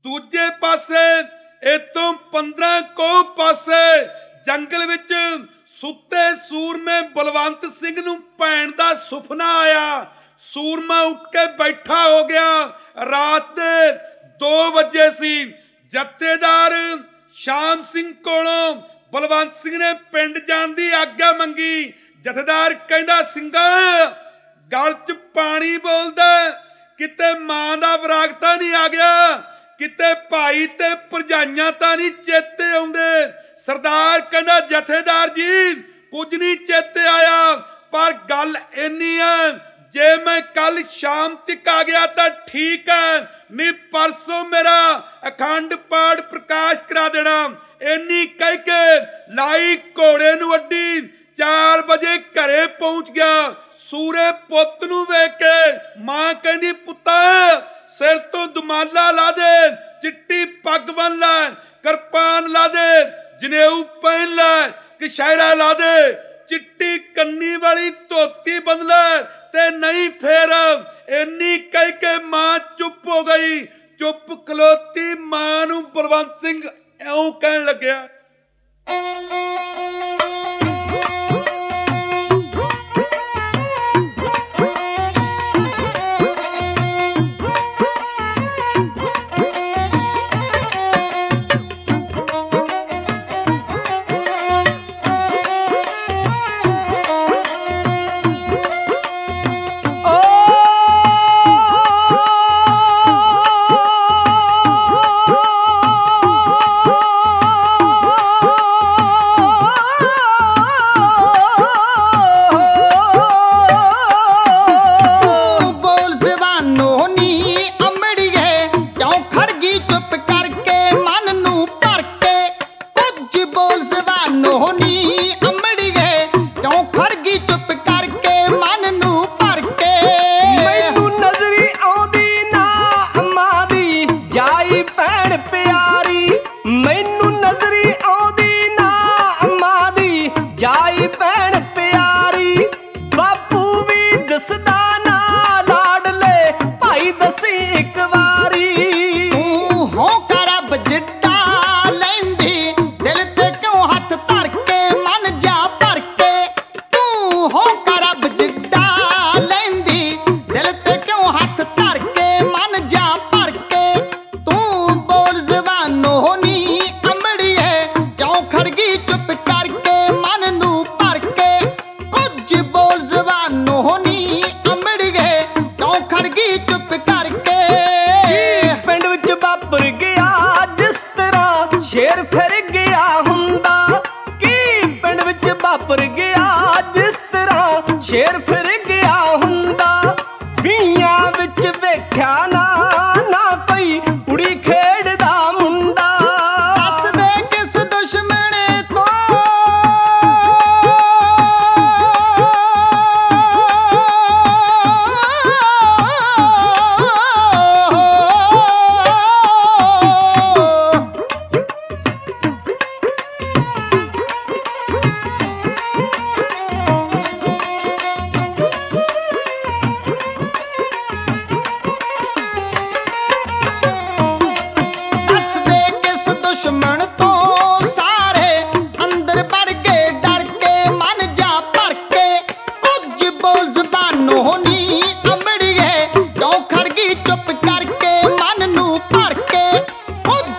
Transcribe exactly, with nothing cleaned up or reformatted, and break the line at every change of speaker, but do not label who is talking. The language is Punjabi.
ਦੂਜੇ ਪਾਸੇ ਇਤੋਂ ਪੰਦਰਾਂ ਕੋਹ ਪਾਸੇ ਜੰਗਲ ਵਿੱਚ ਸੁੱਤੇ ਸੂਰਮੇ ਬਲਵੰਤ ਸਿੰਘ ਨੂੰ ਭੈਣ ਦਾ ਸੁਪਨਾ ਆਇਆ। ਸੂਰਮਾ ਉੱਠ ਕੇ ਬੈਠਾ ਹੋ ਗਿਆ। ਰਾਤ ਦੇ ਦੋ ਵਜੇ ਸੀ। ਜਥੇਦਾਰ ਸ਼ਾਮ ਸਿੰਘ ਕੋਲੋਂ ਬਲਵੰਤ ਸਿੰਘ ਨੇ ਪਿੰਡ ਜਾਣ ਦੀ ਆਗਿਆ ਮੰਗੀ। ਜਥੇਦਾਰ ਕਹਿੰਦਾ, ਸਿੰਘਾ ਗਲ 'ਚ ਪਾਣੀ ਬੋਲਦਾ, ਕਿਤੇ ਮਾਂ ਦਾ ਵਿਰਾਗ ਤਾਂ ਨਹੀਂ ਆ ਗਿਆ, ਕਿਤੇ ਭਾਈ ਤੇ ਭਰਜਾਈਆਂ ਤਾਂ ਨਹੀਂ ਚੇਤੇ ਆਉਂਦੇ। ਸਰਦਾਰ ਕਹਿੰਦਾ, ਜਥੇਦਾਰ ਜੀ ਕੁਝ ਨਹੀਂ ਚੇਤੇ ਆਇਆ, ਪਰ ਗੱਲ ਇੰਨੀ ਹੈ, ਜੇ ਮੈਂ ਕੱਲ ਸ਼ਾਮ ਤੱਕ ਆ ਗਿਆ ਤਾਂ ਠੀਕ ਹੈ, ਨਹੀਂ ਪਰਸੋਂ ਮੇਰਾ ਅਖੰਡ ਪਾਠ ਪ੍ਰਕਾਸ਼ ਕਰਾ ਦੇਣਾ। ਇੰਨੀ ਕਹਿ ਕੇ ਲਾਈ ਘੋੜੇ ਨੂੰ ਅੱਡੀ। ਚਾਰ ਵਜੇ ਘਰੇ ਪਹੁੰਚ ਗਿਆ। ਸੂਰੇ ਪੁੱਤ ਨੂੰ ਵੇਖ ਕੇ ਮਾਂ ਕਹਿੰਦੀ, ਪੁੱਤਾ ਸਿਰ ਤੋਂ ਦੁਮਾਲਾ ਲਾ ਦੇ, ਚਿੱਟੀ ਪੱਗ ਬੰਨ ਲੈ, ਕਿਰਪਾਨ ਲਾ ਦੇ, ਜਨੇਊ ਪਹਿਨ ਲੈ, ਕਛਹਿਰਾ ਲਾ ਦੇ, ਚਿੱਟੀ ਕੰਨੀ ਵਾਲੀ ਧੋਤੀ ਬੰਨ ਲੈ, ਤੇ ਨਹੀਂ ਫੇਰ। ਇੰਨੀ ਕਹਿ ਕੇ ਮਾਂ ਚੁੱਪ ਹੋ ਗਈ। ਚੁੱਪ ਖਲੋਤੀ ਮਾਂ ਨੂੰ ਬਲਵੰਤ ਸਿੰਘ ਇਉਂ ਕਹਿਣ ਲੱਗਿਆ,
ਸ਼ੇਰ ਫਿਰ ਗਿਆ ਹੁੰਦਾ ਕੀ ਪਿੰਡ ਵਿੱਚ ਵਾਪਰ ਗਿਆ ਜਿਸ ਤਰ੍ਹਾਂ ਸ਼ੇਰ ਫਿਰ ਗਿਆ ਹੁੰਦਾ। ਵੀਆਂ ਵਿੱਚ ਵੇਖਿਆ ਨਾ ਨਾ ਪਈ ਕੁੜੀ ਖੇਡਦਾ ਮੁੰਡਾ।
ਦੱਸ ਦੇ ਕਿਸ ਦੁਸ਼ਮਣੇ ਤੋਂ ਦੁਸ਼ਮਣ ਤੋਂ ਸਾਰੇ ਅੰਦਰ ਵੜ ਗਏ ਡਰ ਕੇ ਮਨ ਜਾ ਭਰ ਕੇ। ਕੁਝ ਬੋਲ ਜ਼ਬਾਨੋਂ ਨੀ ਅਮੜੀਏ ਕਿਉਂ ਖੜ ਗਈ ਚੁੱਪ ਕਰਕੇ ਮਨ ਨੂੰ ਭਰ ਕੇ। ਕੁਝ